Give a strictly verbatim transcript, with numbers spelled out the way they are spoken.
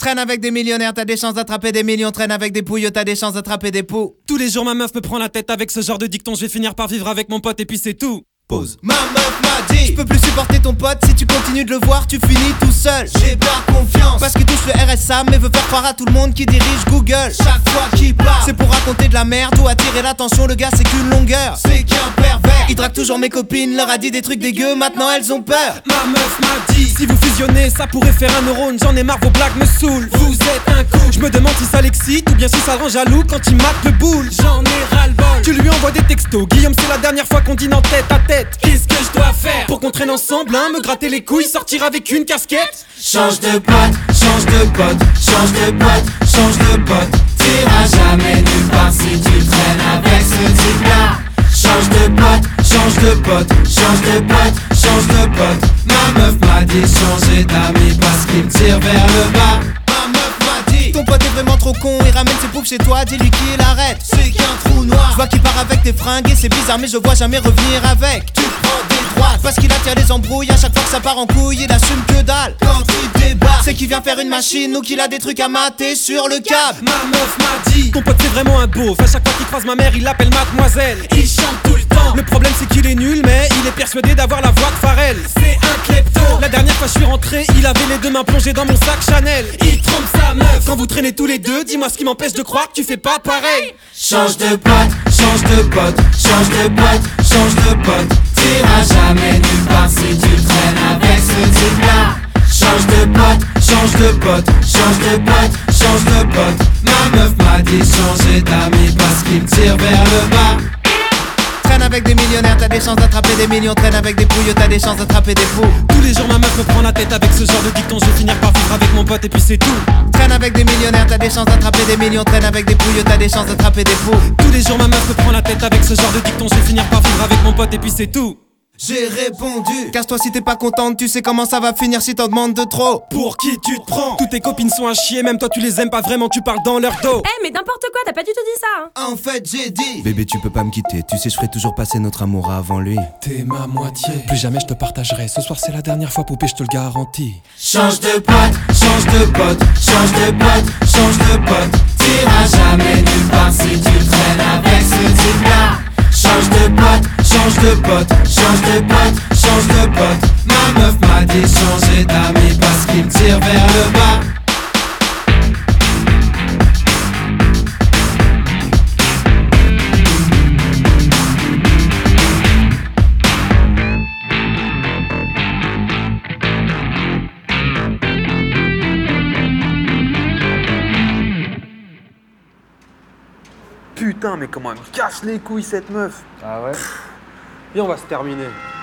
Traîne avec des millionnaires, t'as des chances d'attraper des millions. Traîne avec des pouilles, t'as des chances d'attraper des poux. Tous les jours ma meuf me prend la tête avec ce genre de dicton. Je vais finir par vivre avec mon pote et puis c'est tout. Pause. Ma meuf m'a dit: je peux plus supporter ton pote, si tu continues de le voir, tu finis tout seul. J'ai pas confiance parce qu'il touche le R S A, mais veut faire croire à tout le monde qui dirige Google. Chaque fois qu'il parle, c'est pour raconter de la merde ou attirer l'attention. Le gars, c'est qu'une longueur, c'est qu'un pervers. Il drague toujours mes copines, leur a dit des trucs dégueux, maintenant elles ont peur. Ma meuf m'a dit: si vous fusionnez, ça pourrait faire un neurone. J'en ai marre, vos blagues me saoulent. Vous êtes un coup. Je me demande si ça l'excite ou bien si ça le rend jaloux quand il mate le boule. J'en ai ras le bol. Tu lui envoies des textos: Guillaume, c'est la dernière fois qu'on dîne en tête à tête. Qu'est-ce que je dois faire pour qu'on traîne ensemble, hein? Me gratter les couilles, sortir avec une casquette. Change de pote, change de pote, change de pote, change de pote. T'iras jamais nulle part si tu traînes avec ce type-là. Change de pote, change de pote, change de pote, change de pote. Ma meuf m'a dit changer d'amis parce qu'il me tire vers le bas. Ma meuf m'a dit: ton pote est vraiment trop con, il ramène ses poufs chez toi, dis-lui qu'il arrête. C'est qu'un trou noir. Je vois qu'il part avec tes fringues et c'est bizarre, mais je vois jamais revenir avec. Tu prends des droites parce qu'il attire les embrouilles. À chaque fois que ça part en couille, il assume que dalle. Quand il débarque, c'est qu'il vient faire une machine ou qu'il a des trucs à mater sur le câble. Ma meuf m'a dit: ton pote c'est vraiment un beauf. À chaque fois qu'il croise ma mère, il l'appelle mademoiselle. Il chante tout le temps. Le problème c'est qu'il est nul, mais il est persuadé d'avoir la voix de Pharrell. C'est un klepto. La dernière fois je suis rentré, il avait les deux mains plongées dans mon sac Chanel. Il trompe sa meuf. Quand vous traînez tous les deux, dis-moi ce qui m'empêche de croire que tu fais pas pareil. Change de pote, change de pote, change de pote, change de pote. T'iras jamais nulle part si tu traînes avec ce type-là. Change de pote, change de pote, change de pote, change de pote. Ma meuf m'a dit changer d'amis parce qu'il me tire vers le bas. Traîne avec des millionnaires, t'as des chances d'attraper des millions. Traîne avec des pouilles, t'as des chances d'attraper des poux. Tous les jours ma meuf me prend la tête avec ce genre de dicton. Je vais finir par vivre avec mon pote et puis c'est tout. Traîne avec des millionnaires, t'as des chances d'attraper des millions. Traîne avec des pouilles, t'as des chances d'attraper des poux. Tous les jours ma meuf me prend la tête avec ce genre de dicton. Je vais finir par vivre avec mon pote et puis c'est tout. J'ai répondu: casse-toi si t'es pas contente, tu sais comment ça va finir si t'en demandes de trop. Pour qui tu te prends? Toutes tes copines sont à chier, même toi tu les aimes pas vraiment, tu parles dans leur dos. Eh hey, mais n'importe quoi, t'as pas du tout dit ça hein. En fait j'ai dit: bébé tu peux pas me quitter, tu sais je ferai toujours passer notre amour avant lui. T'es ma moitié, plus jamais je te partagerai. Ce soir c'est la dernière fois poupée, je te le garantis. Change de pote, change de pote, change de pote, change de pote. T'iras jamais nulle part si tu traînes avec ce type-là. Change de pote, change de pote, change de pote, change de pote. Ma meuf m'a dit changer d'amis parce qu'il me tire vers le bas. Putain, mais comment elle me casse les couilles cette meuf. Ah ouais? Et on va se terminer.